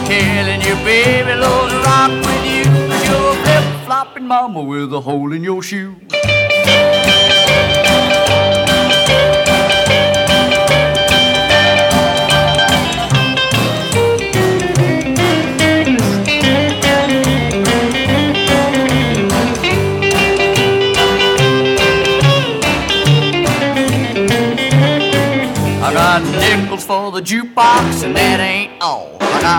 telling you, baby, Lord, rock with you. You're a flip-flopping mama with a hole in your shoe. I got nickels for the jukebox, and that ain't all.